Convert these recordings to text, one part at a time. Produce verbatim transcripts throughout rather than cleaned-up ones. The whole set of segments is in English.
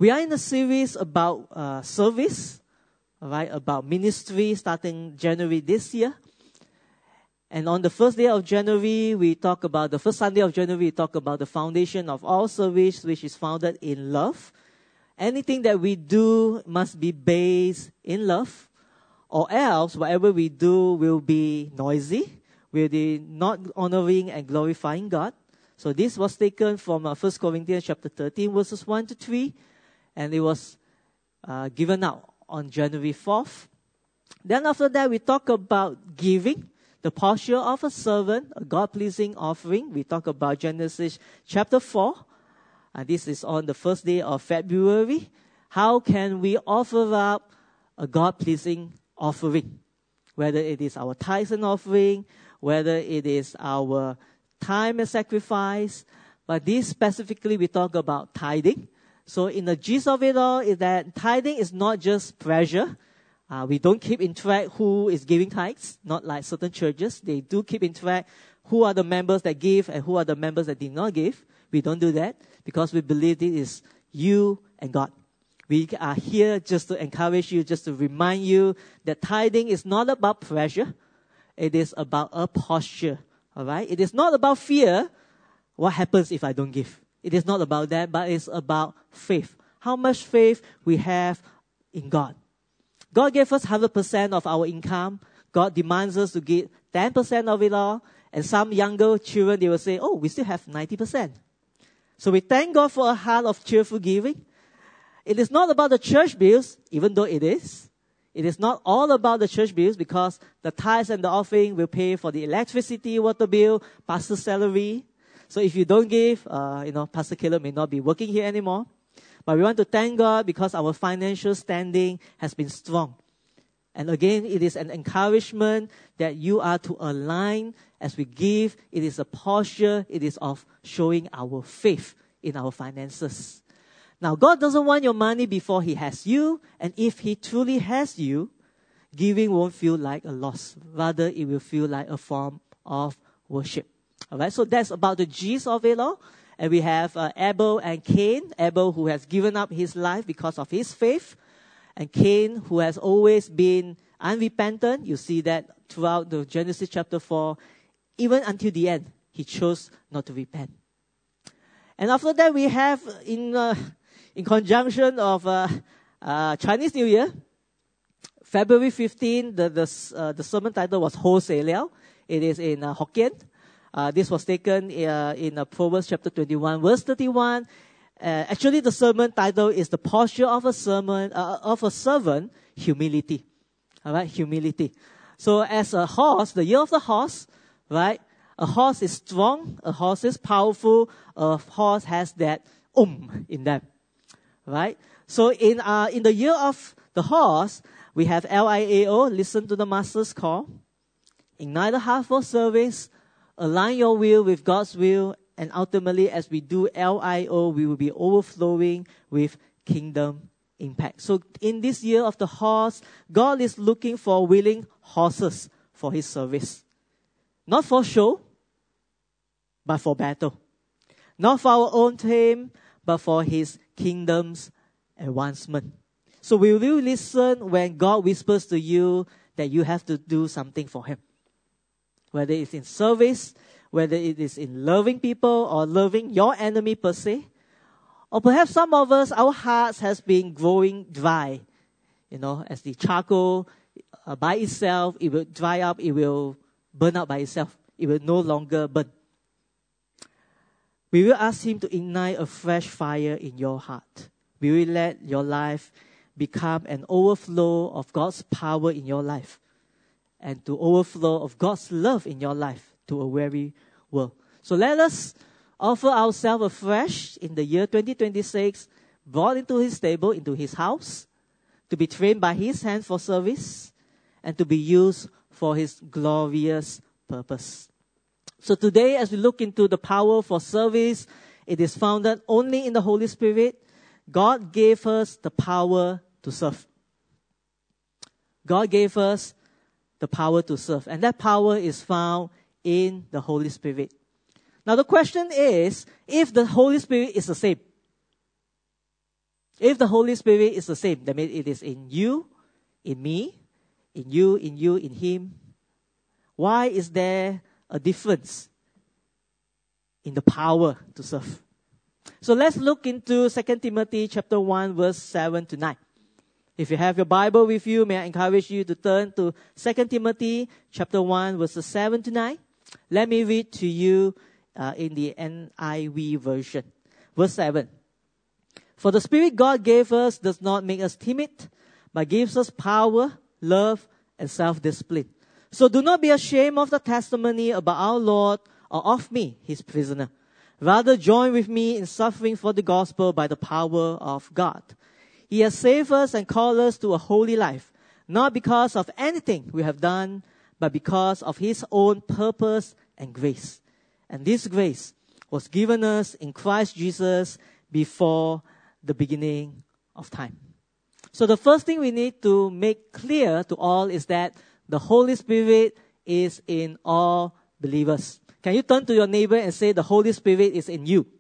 We are in a series about uh, service, all right, about ministry starting January this year. And on the first day of January, we talk about, the first Sunday of January, we talk about the foundation of all service, which is founded in love. Anything that we do must be based in love, or else whatever we do will be noisy, will be not honoring and glorifying God. So this was taken from uh, First Corinthians chapter thirteen, verses one to three, and it was uh, given out on January fourth. Then after that, we talk about giving, the posture of a servant, a God-pleasing offering. We talk about Genesis chapter four. And this is on the first day of February. How can we offer up a God-pleasing offering? Whether it is our tithes and offering, whether it is our time and sacrifice. But this specifically, we talk about tithing. So in the gist of it all is that tithing is not just pressure. Uh, we don't keep in track who is giving tithes, not like certain churches. They do keep in track who are the members that give and who are the members that did not give. We don't do that because we believe it is you and God. We are here just to encourage you, just to remind you that tithing is not about pressure. It is about a posture, all right? It is not about fear. What happens if I don't give? It is not about that, but it's about faith. How much faith we have in God. God gave us one hundred percent of our income. God demands us to give ten percent of it all. And some younger children, they will say, oh, we still have ninety percent. So we thank God for a heart of cheerful giving. It is not about the church bills, even though it is. It is not all about the church bills because the tithes and the offering will pay for the electricity, water bill, pastor's salary. So if you don't give, uh, you know, Pastor Caleb may not be working here anymore. But we want to thank God because our financial standing has been strong. And again, it is an encouragement that you are to align as we give. It is a posture. It is of showing our faith in our finances. Now, God doesn't want your money before He has you. And if He truly has you, giving won't feel like a loss. Rather, it will feel like a form of worship. All right, so that's about the gist of it all. And we have uh, Abel and Cain. Abel who has given up his life because of his faith. And Cain who has always been unrepentant. You see that throughout the Genesis chapter four. Even until the end, he chose not to repent. And after that, we have in uh, in conjunction of uh, uh, Chinese New Year, February fifteenth, the the, uh, the sermon title was Ho Se Liao. It is in uh, Hokkien. Uh, this was taken uh, in uh, Proverbs chapter twenty-one, verse thirty-one. Uh, actually, the sermon title is the posture of a sermon uh, of a servant, humility. All right, humility. So, as a horse, the year of the horse, right? A horse is strong. A horse is powerful. A horse has that um in them, right? So, in uh in the year of the horse, we have L I A O. Listen to the master's call. Ignite the heart for service. Align your will with God's will, and ultimately, as we do L I O, we will be overflowing with kingdom impact. So in this year of the horse, God is looking for willing horses for His service. Not for show, but for battle. Not for our own fame, but for His kingdom's advancement. So will you listen when God whispers to you that you have to do something for Him? Whether it's in service, whether it is in loving people or loving your enemy per se. Or perhaps some of us, our hearts has been growing dry. You know, as the charcoal uh, by itself, it will dry up, it will burn out by itself. It will no longer burn. We will ask Him to ignite a fresh fire in your heart. We will let your life become an overflow of God's power in your life. And to overflow of God's love in your life to a weary world. So let us offer ourselves afresh in the year twenty twenty-six, brought into His table, into His house, to be trained by His hand for service, and to be used for His glorious purpose. So today, as we look into the power for service, it is founded only in the Holy Spirit. God gave us the power to serve. God gave us the power to serve. And that power is found in the Holy Spirit. Now the question is, if the Holy Spirit is the same, If the Holy Spirit is the same, that means it is in you, in me, in you, in you, in him. Why is there a difference in the power to serve? So let's look into Second Timothy chapter one, verse seven to nine. If you have your Bible with you, may I encourage you to turn to Second Timothy chapter one, verses seven to nine. Let me read to you uh, in the N I V version. Verse seven. For the Spirit God gave us does not make us timid, but gives us power, love, and self-discipline. So do not be ashamed of the testimony about our Lord or of me, his prisoner. Rather join with me in suffering for the gospel by the power of God. He has saved us and called us to a holy life, not because of anything we have done, but because of his own purpose and grace. And this grace was given us in Christ Jesus before the beginning of time. So the first thing we need to make clear to all is that the Holy Spirit is in all believers. Can you turn to your neighbor and say, the Holy Spirit is in you?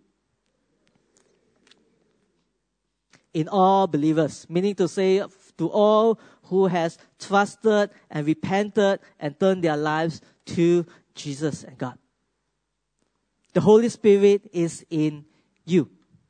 In all believers, meaning to say to all who has trusted and repented and turned their lives to Jesus and God. The Holy Spirit is in you.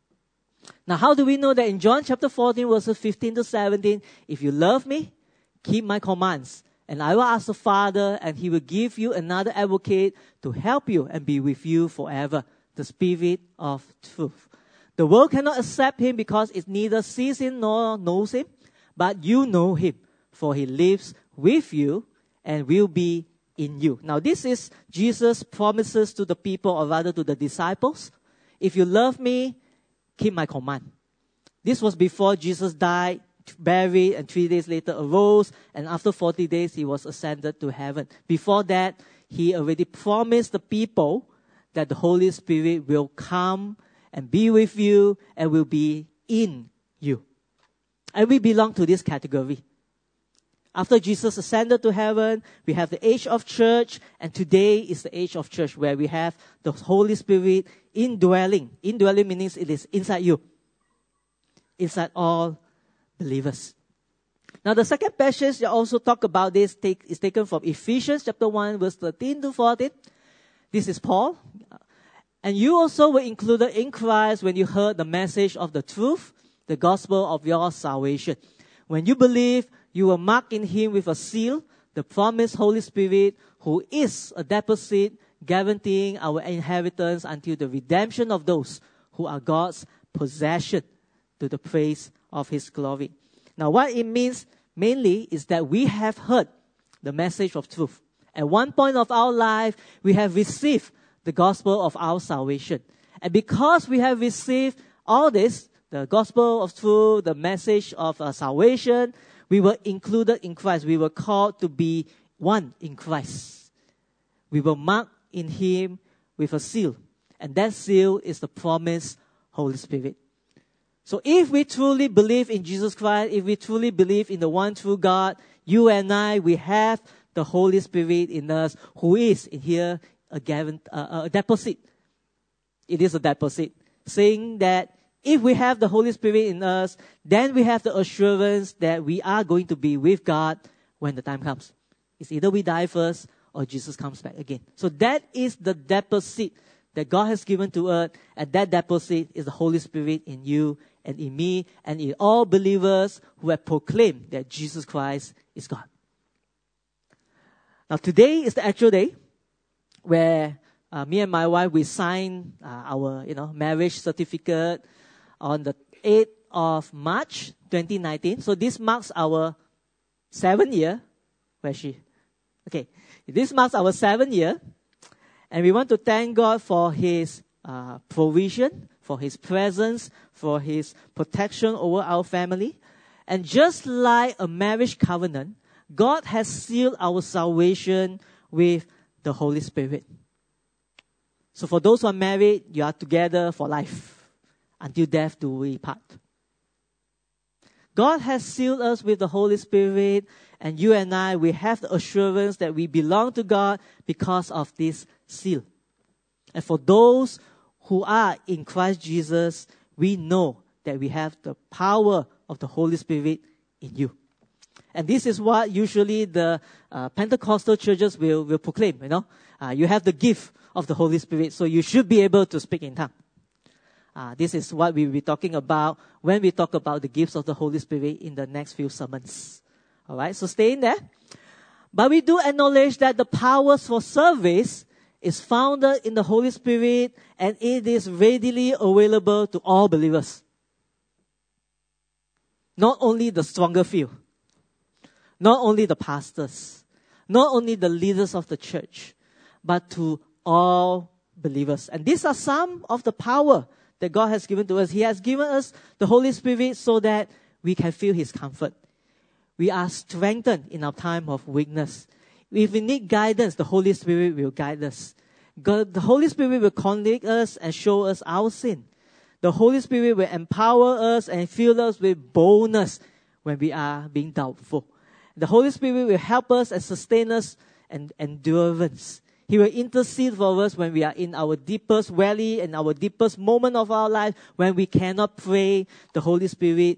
Now, how do we know that? In John chapter fourteen, verses fifteen to seventeen, if you love me, keep my commands. And I will ask the Father, and he will give you another advocate to help you and be with you forever, the Spirit of truth. The world cannot accept him because it neither sees him nor knows him, but you know him, for he lives with you and will be in you. Now, this is Jesus' promises to the people, or rather to the disciples. If you love me, keep my command. This was before Jesus died, buried, and three days later arose, and after forty days he was ascended to heaven. Before that, he already promised the people that the Holy Spirit will come and be with you and will be in you. And we belong to this category. After Jesus ascended to heaven, we have the age of church, and today is the age of church where we have the Holy Spirit indwelling. Indwelling means it is inside you. Inside all believers. Now, the second passage that also talk about this take, is taken from Ephesians chapter one, verse thirteen to fourteen. This is Paul. And you also were included in Christ when you heard the message of the truth, the gospel of your salvation. When you believe, you were marked in him with a seal, the promised Holy Spirit, who is a deposit guaranteeing our inheritance until the redemption of those who are God's possession, to the praise of his glory. Now, what it means mainly is that we have heard the message of truth. At one point of our life, we have received the gospel of our salvation. And because we have received all this, the gospel of truth, the message of uh, salvation, we were included in Christ. We were called to be one in Christ. We were marked in him with a seal. And that seal is the promised Holy Spirit. So if we truly believe in Jesus Christ, if we truly believe in the one true God, you and I, we have the Holy Spirit in us, who is in here a, guarant- uh, a deposit. It is a deposit, saying that if we have the Holy Spirit in us, then we have the assurance that we are going to be with God when the time comes. It's either we die first or Jesus comes back again. So that is the deposit that God has given to us, and that deposit is the Holy Spirit in you and in me and in all believers who have proclaimed that Jesus Christ is God. Now, today is the actual day where uh, me and my wife, we signed uh, our you know marriage certificate on the eighth of March twenty nineteen. So this marks our seventh year. Where is she? Okay. This marks our seventh year. And we want to thank God for his uh, provision, for his presence, for his protection over our family. And just like a marriage covenant, God has sealed our salvation with the Holy Spirit. So for those who are married, you are together for life, until death do we part. God has sealed us with the Holy Spirit, and you and I, we have the assurance that we belong to God because of this seal. And for those who are in Christ Jesus, we know that we have the power of the Holy Spirit in you. And this is what usually the uh, Pentecostal churches will, will proclaim, you know. Uh, you have the gift of the Holy Spirit, so you should be able to speak in tongues. Uh, this is what we will be talking about when we talk about the gifts of the Holy Spirit in the next few sermons. All right, so stay in there. But we do acknowledge that the powers for service is founded in the Holy Spirit, and it is readily available to all believers. Not only the stronger few, not only the pastors, not only the leaders of the church, but to all believers. And these are some of the power that God has given to us. He has given us the Holy Spirit so that we can feel His comfort. We are strengthened in our time of weakness. If we need guidance, the Holy Spirit will guide us. God, the Holy Spirit will convict us and show us our sin. The Holy Spirit will empower us and fill us with boldness when we are being doubtful. The Holy Spirit will help us and sustain us and endurance. He will intercede for us when we are in our deepest valley and our deepest moment of our life. When we cannot pray, the Holy Spirit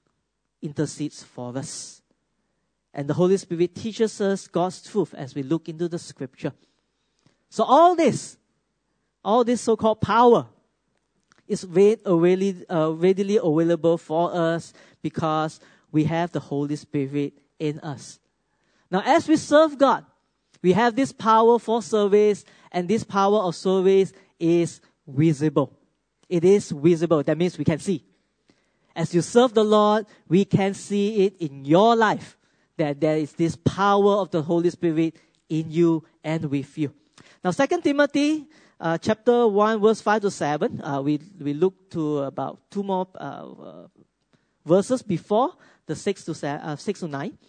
intercedes for us. And the Holy Spirit teaches us God's truth as we look into the scripture. So all this, all this so-called power is readily, uh, readily available for us because we have the Holy Spirit in us. Now, as we serve God, we have this power for service, and this power of service is visible. It is visible. That means we can see. As you serve the Lord, we can see it in your life, that there is this power of the Holy Spirit in you and with you. Now, Second Timothy uh, chapter one, verse five to seven, uh, we, we look to about two more uh, uh, verses before the six to, seven, uh, six to nine.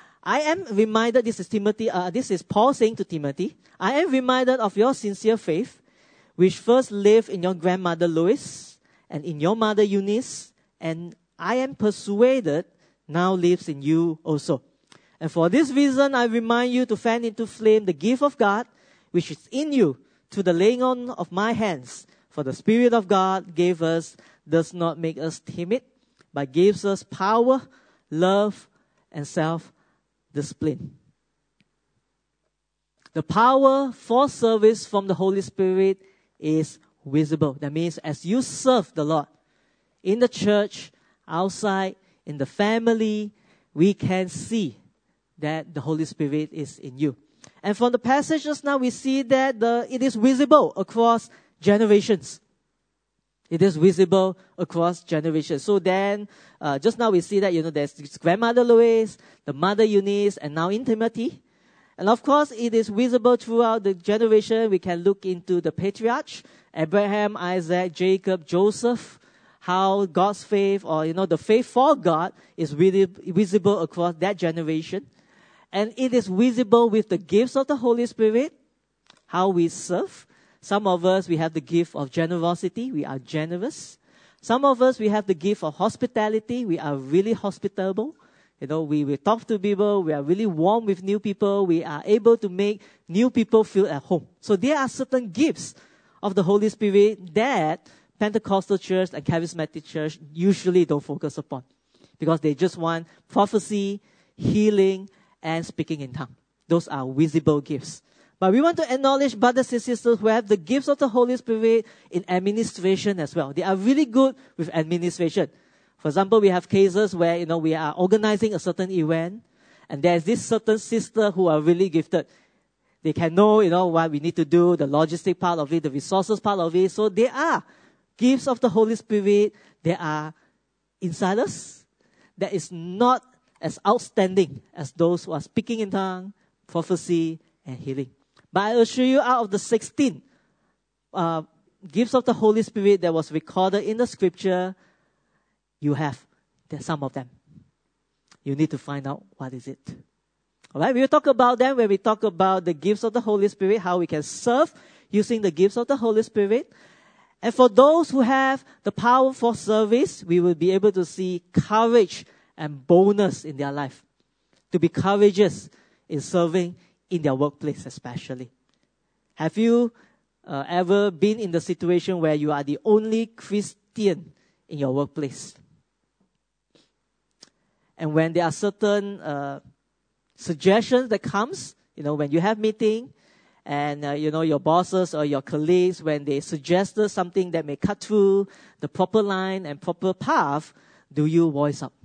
I am reminded, this is Timothy, uh, this is Paul saying to Timothy, I am reminded of your sincere faith, which first lived in your grandmother Lois and in your mother Eunice, and I am persuaded now lives in you also. And for this reason, I remind you to fan into flame the gift of God, which is in you, to the laying on of my hands. For the Spirit of God gave us, does not make us timid, but gives us power, love, and self-discipline. The power for service from the Holy Spirit is visible. That means as you serve the Lord in the church, outside, in the family, we can see that the Holy Spirit is in you. And from the passage just now, we see that the, it is visible across generations. It is visible across generations. So then, uh, just now we see that, you know, there's grandmother Lois, the mother Eunice, and now in Timothy. And of course, it is visible throughout the generation. We can look into the patriarchs, Abraham, Isaac, Jacob, Joseph, how God's faith, or, you know, the faith for God is really visible across that generation. And it is visible with the gifts of the Holy Spirit, how we serve. Some of us, we have the gift of generosity. We are generous. Some of us, we have the gift of hospitality. We are really hospitable. You know, we will talk to people. We are really warm with new people. We are able to make new people feel at home. So there are certain gifts of the Holy Spirit that Pentecostal church and Charismatic church usually don't focus upon, because they just want prophecy, healing, and speaking in tongues. Those are visible gifts. But we want to acknowledge brothers and sisters who have the gifts of the Holy Spirit in administration as well. They are really good with administration. For example, we have cases where, you know, we are organizing a certain event, and there's this certain sister who are really gifted. They can know, you know, what we need to do, the logistic part of it, the resources part of it. So there are gifts of the Holy Spirit. There are insiders that is not as outstanding as those who are speaking in tongues, prophecy, and healing. But I assure you, out of the sixteen uh, gifts of the Holy Spirit that was recorded in the scripture, you have some of them. You need to find out what is it. All right, we will talk about them when we talk about the gifts of the Holy Spirit, how we can serve using the gifts of the Holy Spirit. And for those who have the power for service, we will be able to see courage and boldness in their life. To be courageous in serving in their workplace especially. Have you uh, ever been in the situation where you are the only Christian in your workplace. And when there are certain uh, suggestions that comes, you know, when you have meeting, and uh, you know your bosses or your colleagues, when they suggested something that may cut through the proper line and proper path, do you voice up?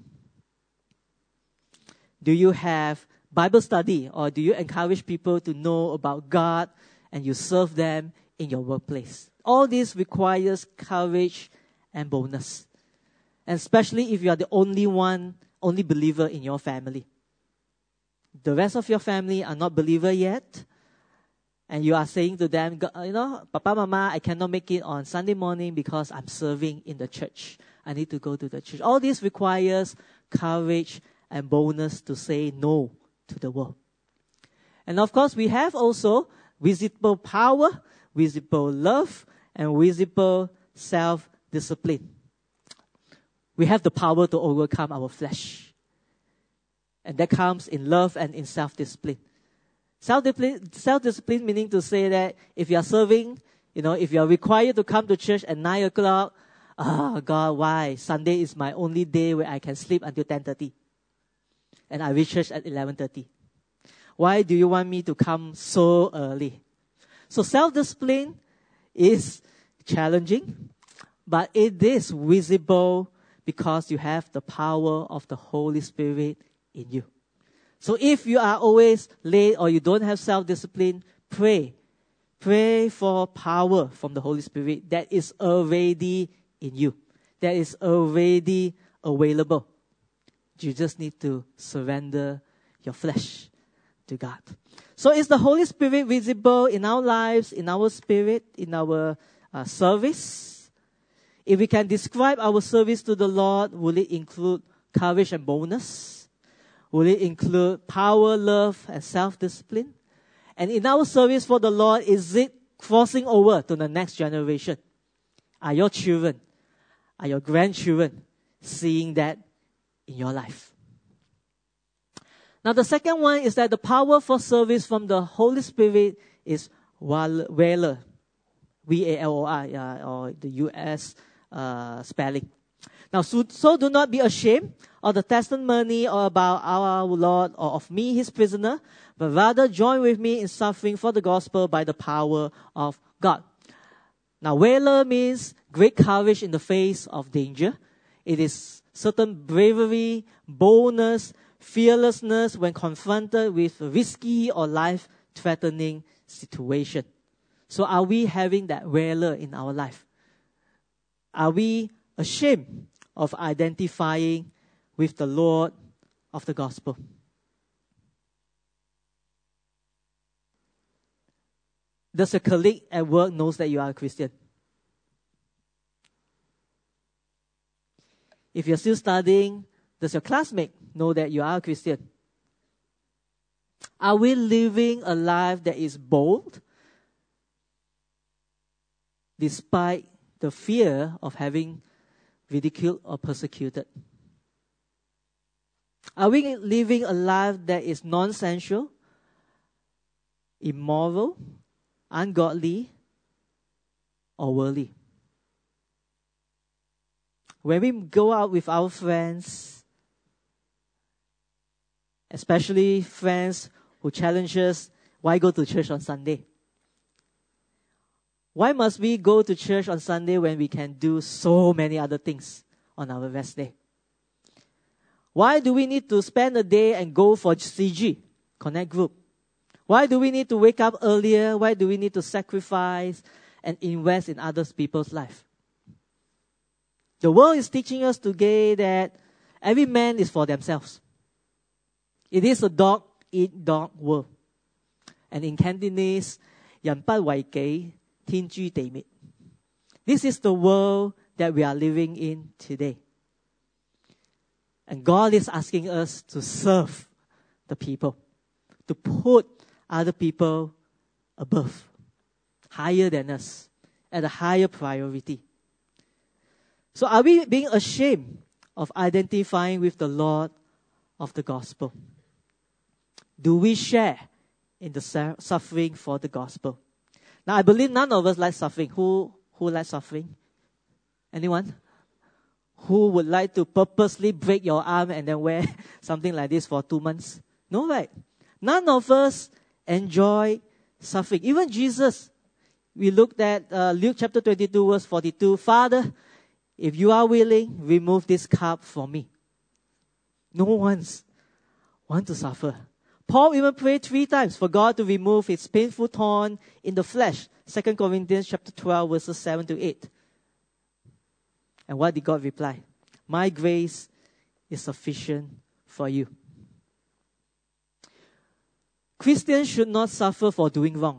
Do you have Bible study, or do you encourage people to know about God and you serve them in your workplace? All this requires courage and boldness, and especially if you are the only one, only believer in your family. The rest of your family are not believer yet, and you are saying to them, you know, Papa, Mama, I cannot make it on Sunday morning because I'm serving in the church. I need to go to the church. All this requires courage and boldness to say no to the world. And of course, we have also visible power, visible love, and visible self-discipline. We have the power to overcome our flesh. And that comes in love and in self-discipline. Self-discipline, self-discipline meaning to say that if you are serving, you know, if you are required to come to church at nine o'clock, ah, God, why? Sunday is my only day where I can sleep until ten thirty. And I reach church at eleven thirty. Why do you want me to come so early? So self-discipline is challenging, but it is visible because you have the power of the Holy Spirit in you. So if you are always late or you don't have self-discipline, pray. Pray for power from the Holy Spirit that is already in you, that is already available. You just need to surrender your flesh to God. So is the Holy Spirit visible in our lives, in our spirit, in our uh, service? If we can describe our service to the Lord, will it include courage and boldness? Will it include power, love, and self-discipline? And in our service for the Lord, is it crossing over to the next generation? Are your children, are your grandchildren seeing that in your life? Now, the second one is that the power for service from the Holy Spirit is valor, V A L O R, uh, or the U S uh, spelling. Now, so, so do not be ashamed of the testimony or about our Lord or of me, his prisoner, but rather join with me in suffering for the gospel by the power of God. Now, valor means great courage in the face of danger. It is certain bravery, boldness, fearlessness when confronted with a risky or life-threatening situation. So are we having that valor in our life? Are we ashamed of identifying with the Lord of the gospel? Does your colleague at work knows that you are a Christian? If you're still studying, does your classmate know that you are a Christian? Are we living a life that is bold despite the fear of having ridiculed or persecuted? Are we living a life that is non-sensual, immoral, ungodly, or worldly? When we go out with our friends, especially friends who challenge us, why go to church on Sunday? Why must we go to church on Sunday when we can do so many other things on our rest day? Why do we need to spend a day and go for C G, Connect Group? Why do we need to wake up earlier? Why do we need to sacrifice and invest in other people's life? The world is teaching us today that every man is for themselves. It is a dog-eat-dog world. And in Cantonese, 人不為己，天誅地滅. This is the world that we are living in today. And God is asking us to serve the people, to put other people above, higher than us, at a higher priority. So are we being ashamed of identifying with the Lord of the gospel? Do we share in the suffering for the gospel? Now, I believe none of us like suffering. Who, who likes suffering? Anyone? Who would like to purposely break your arm and then wear something like this for two months? No, right? None of us enjoy suffering. Even Jesus, we looked at uh, Luke chapter twenty-two, verse forty-two. Father, if you are willing, remove this cup from me. No one's want to suffer. Paul even prayed three times for God to remove his painful thorn in the flesh. Second Corinthians chapter twelve, verses seven to eight. And what did God reply? My grace is sufficient for you. Christians should not suffer for doing wrong.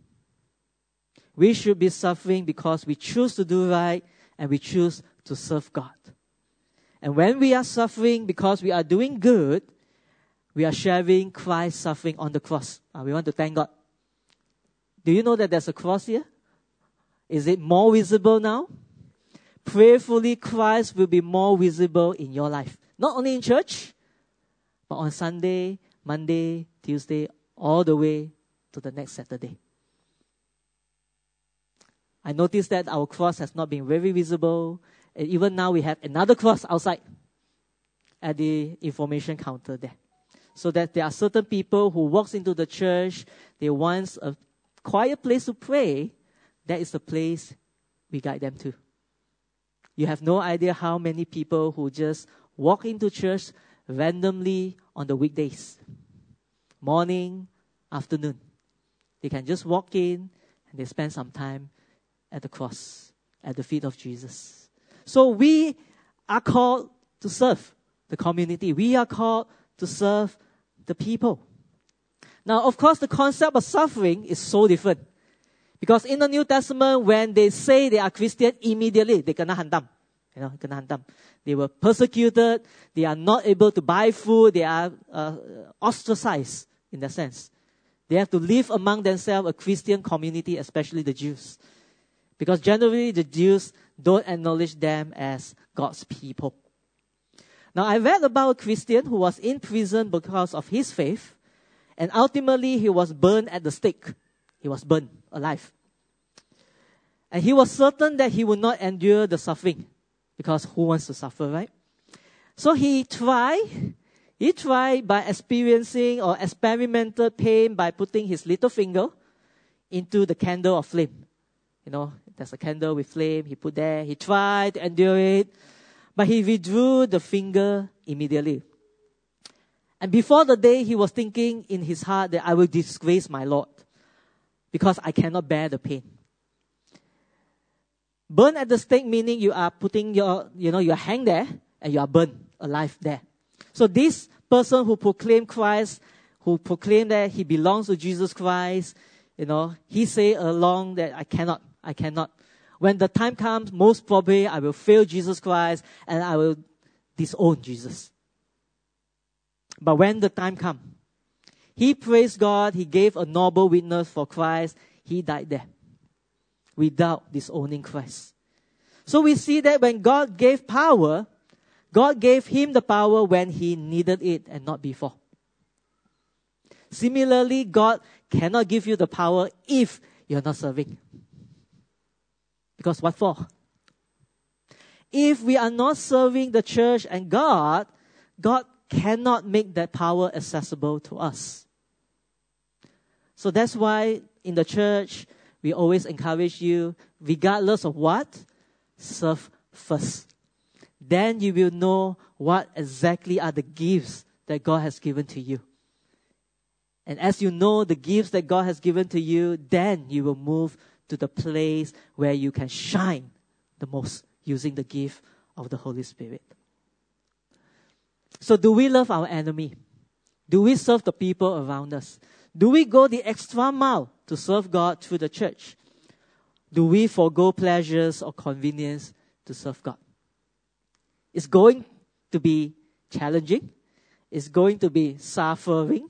We should be suffering because we choose to do right and we choose to serve God. And when we are suffering because we are doing good, we are sharing Christ's suffering on the cross. Uh, we want to thank God. Do you know that there's a cross here? Is it more visible now? Prayerfully, Christ will be more visible in your life. Not only in church, but on Sunday, Monday, Tuesday, all the way to the next Saturday. I noticed that our cross has not been very visible. And even now we have another cross outside at the information counter there. So that there are certain people who walks into the church, they want a quiet place to pray. That is the place we guide them to. You have no idea how many people who just walk into church randomly on the weekdays. Morning, afternoon. They can just walk in and they spend some time at the cross, at the feet of Jesus. So we are called to serve the community. We are called to serve the people. Now, of course, the concept of suffering is so different. Because in the New Testament, when they say they are Christian, immediately they kena hantam. You know, kena hantam. They were persecuted. They are not able to buy food. They are uh, ostracized in that sense. They have to live among themselves, a Christian community, especially the Jews. Because generally the Jews don't acknowledge them as God's people. Now, I read about a Christian who was in prison because of his faith. And ultimately, he was burned at the stake. He was burned alive. And he was certain that he would not endure the suffering. Because who wants to suffer, right? So he tried. He tried by experiencing or experimented pain by putting his little finger into the candle of flame. You know, there's a candle with flame. He put there. He tried to endure it. But he withdrew the finger immediately. And before the day, he was thinking in his heart that I will disgrace my Lord because I cannot bear the pain. Burn at the stake meaning you are putting your, you know, you are hanged there and you are burned alive there. So this person who proclaimed Christ, who proclaimed that he belongs to Jesus Christ, you know, he say along that I cannot, I cannot. When the time comes, most probably I will fail Jesus Christ and I will disown Jesus. But when the time comes, he praised God, he gave a noble witness for Christ, he died there without disowning Christ. So we see that when God gave power, God gave him the power when he needed it and not before. Similarly, God cannot give you the power if you're not serving. Because what for? If we are not serving the church and God, God cannot make that power accessible to us. So that's why in the church, we always encourage you, regardless of what, serve first. Then you will know what exactly are the gifts that God has given to you. And as you know the gifts that God has given to you, then you will move to the place where you can shine the most using the gift of the Holy Spirit. So do we love our enemy? Do we serve the people around us? Do we go the extra mile to serve God through the church? Do we forego pleasures or convenience to serve God? It's going to be challenging. It's going to be suffering.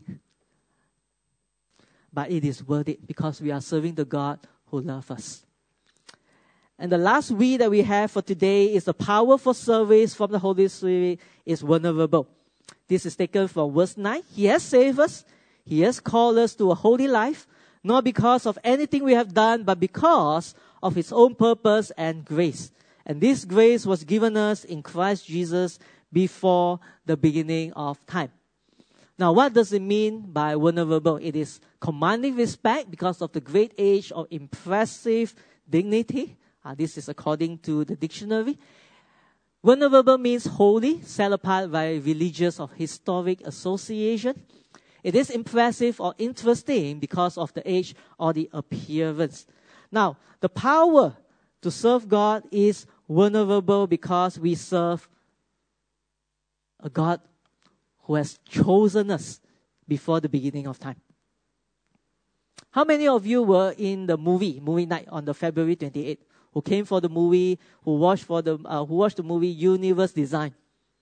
But it is worth it because we are serving the God who loves us. And the last we that we have for today is the power for service from the Holy Spirit is vulnerable. This is taken from verse nine. He has saved us. He has called us to a holy life, not because of anything we have done, but because of His own purpose and grace. And this grace was given us in Christ Jesus before the beginning of time. Now, what does it mean by vulnerable? It is commanding respect because of the great age of impressive dignity. Uh, this is according to the dictionary. Vulnerable means holy, set apart by religious or historic association. It is impressive or interesting because of the age or the appearance. Now, the power to serve God is vulnerable because we serve a God who has chosen us before the beginning of time. How many of you were in the movie, movie night on the February twenty-eighth? Who came for the movie, who watched for the uh, who watched the movie Universe Design?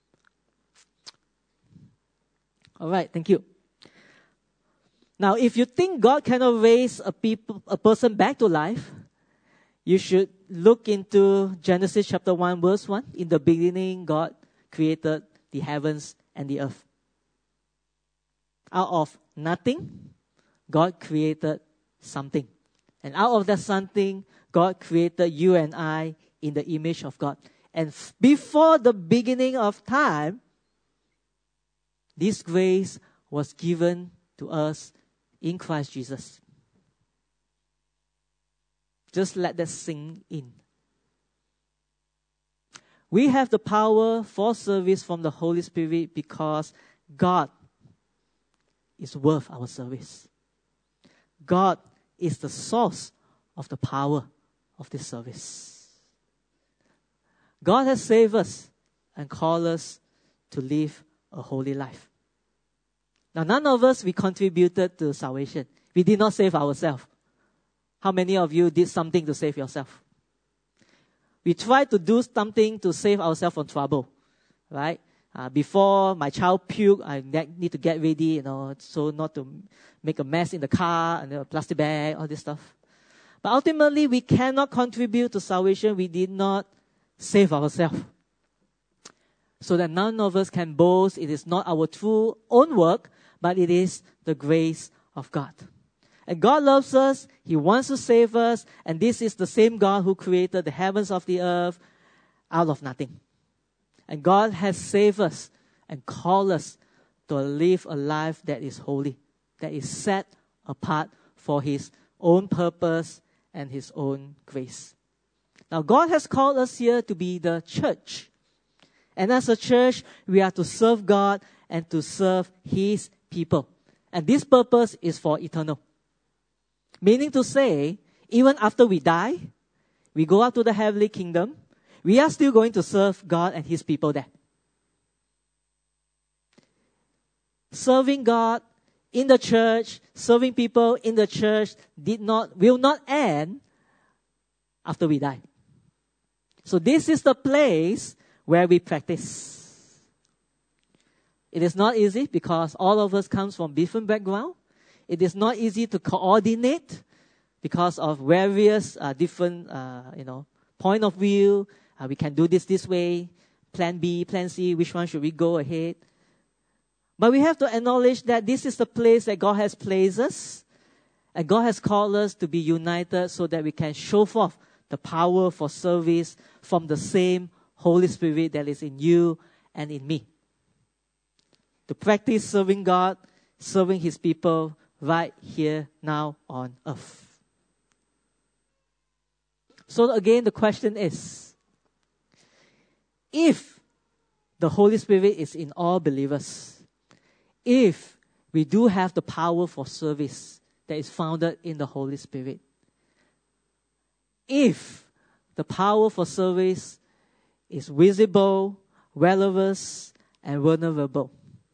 All right, thank you. Now, if you think God cannot raise a people, a person back to life, you should look into Genesis chapter one, verse one. In the beginning, God created the heavens and the earth. Out of nothing, God created something. And out of that something, God created you and I in the image of God. And f- before the beginning of time, this grace was given to us in Christ Jesus. Just let that sink in. We have the power for service from the Holy Spirit because God is worth our service. God is the source of the power of this service. God has saved us and called us to live a holy life. Now, none of us, we contributed to salvation. We did not save ourselves. How many of you did something to save yourself? We tried to do something to save ourselves from trouble, right? Uh, before my child puke, I need to get ready, you know, so not to make a mess in the car and a plastic bag, all this stuff. But ultimately, we cannot contribute to salvation. We did not save ourselves. So that none of us can boast. It is not our true own work, but it is the grace of God. And God loves us. He wants to save us. And this is the same God who created the heavens of the earth out of nothing. And God has saved us and called us to live a life that is holy, that is set apart for His own purpose and His own grace. Now, God has called us here to be the church. And as a church, we are to serve God and to serve His people. And this purpose is for eternal. Meaning to say, even after we die, we go up to the heavenly kingdom, we are still going to serve God and His people there. Serving God in the church, serving people in the church did not, will not end after we die. So this is the place where we practice. It is not easy because all of us comes from different backgrounds. It is not easy to coordinate because of various uh, different, uh, you know, point of view. Uh, we can do this this way, plan B, plan C, which one should we go ahead? But we have to acknowledge that this is the place that God has placed us. And God has called us to be united so that we can show forth the power for service from the same Holy Spirit that is in you and in me. To practice serving God, serving His people right here now on earth. So again, the question is, if the Holy Spirit is in all believers, if we do have the power for service that is founded in the Holy Spirit, if the power for service is visible, relevant, and vulnerable,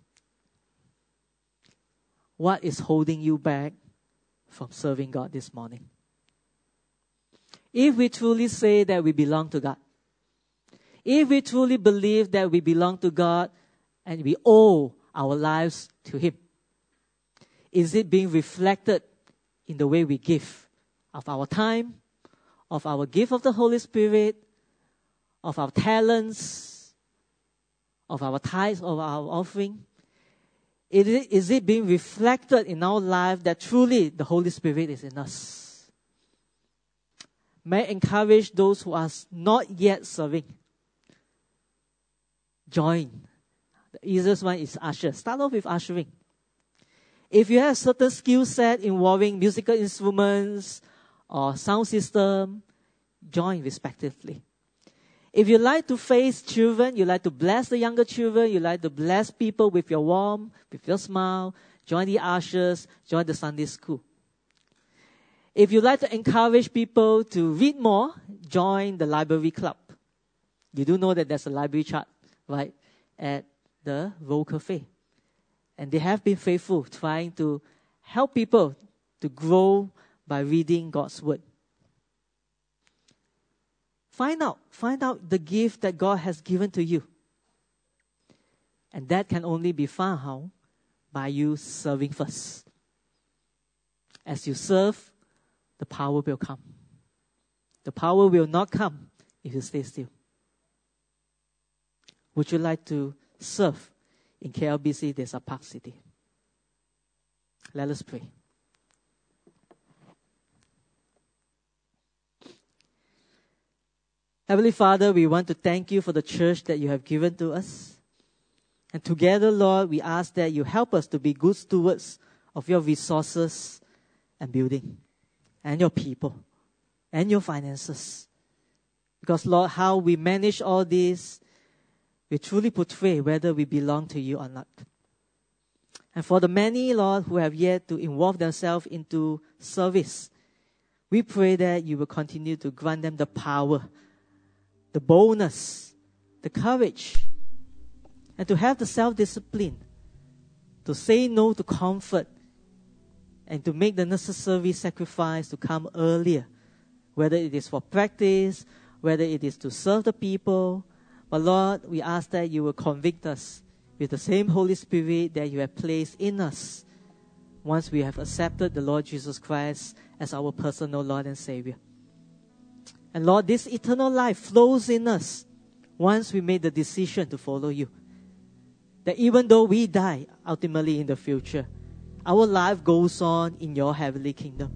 what is holding you back from serving God this morning? If we truly say that we belong to God, if we truly believe that we belong to God and we owe our lives to Him, is it being reflected in the way we give of our time, of our gift of the Holy Spirit, of our talents, of our tithes, of our offering? Is it, is it being reflected in our life that truly the Holy Spirit is in us? may encourage those who are not yet serving. Join. The easiest one is usher. Start off with ushering. If you have certain skill set involving musical instruments or sound system, join respectively. If you like to face children, you like to bless the younger children, you like to bless people with your warmth, with your smile, join the ushers, join the Sunday school. If you like to encourage people to read more, join the library club. You do know that there's a library chart, right, at the Roll Cafe. And they have been faithful, trying to help people to grow by reading God's Word. Find out, find out the gift that God has given to you. And that can only be found by you serving first. As you serve, the power will come. The power will not come if you stay still. Would you like to serve in K L B C Desa Park City? Let us pray. Heavenly Father, we want to thank you for the church that you have given to us. And together, Lord, we ask that you help us to be good stewards of your resources and building, and your people, and your finances. Because, Lord, how we manage all this will truly portray whether we belong to you or not. And for the many, Lord, who have yet to involve themselves into service, we pray that you will continue to grant them the power, the boldness, the courage, and to have the self-discipline to say no to comfort and to make the necessary sacrifice to come earlier, whether it is for practice, whether it is to serve the people. But Lord, we ask that you will convict us with the same Holy Spirit that you have placed in us once we have accepted the Lord Jesus Christ as our personal Lord and Savior. And Lord, this eternal life flows in us once we made the decision to follow you. That even though we die ultimately in the future, our life goes on in your heavenly kingdom.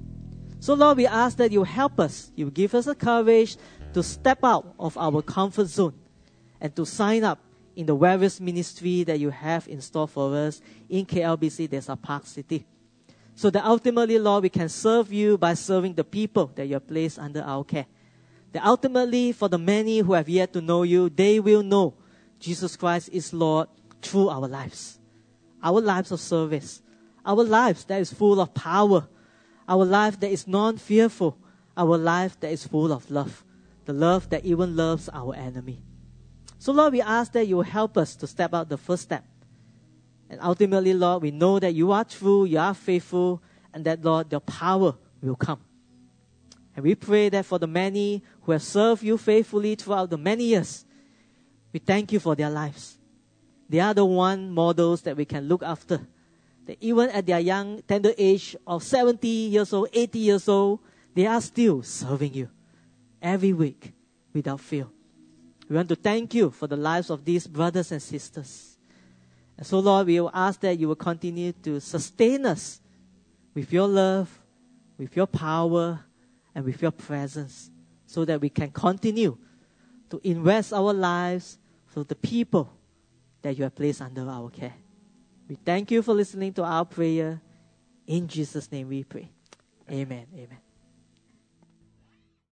So Lord, we ask that you help us, you give us the courage to step out of our comfort zone and to sign up in the various ministry that you have in store for us in K L B C Desa Park City. So that ultimately, Lord, we can serve you by serving the people that you have placed under our care. That ultimately, for the many who have yet to know you, they will know Jesus Christ is Lord through our lives. Our lives of service. Our lives that is full of power. Our life that is non-fearful. Our life that is full of love. The love that even loves our enemy. So Lord, we ask that you will help us to step out the first step. And ultimately, Lord, we know that you are true, you are faithful, and that, Lord, your power will come. And we pray that for the many who have served you faithfully throughout the many years, we thank you for their lives. They are the one models that we can look after. That even at their young, tender age of seventy years old, eighty years old, they are still serving you every week without fail. We want to thank you for the lives of these brothers and sisters. And so, Lord, we will ask that you will continue to sustain us with your love, with your power, and with your presence, so that we can continue to invest our lives for the people that you have placed under our care. We thank you for listening to our prayer. In Jesus' name we pray. Amen. Amen.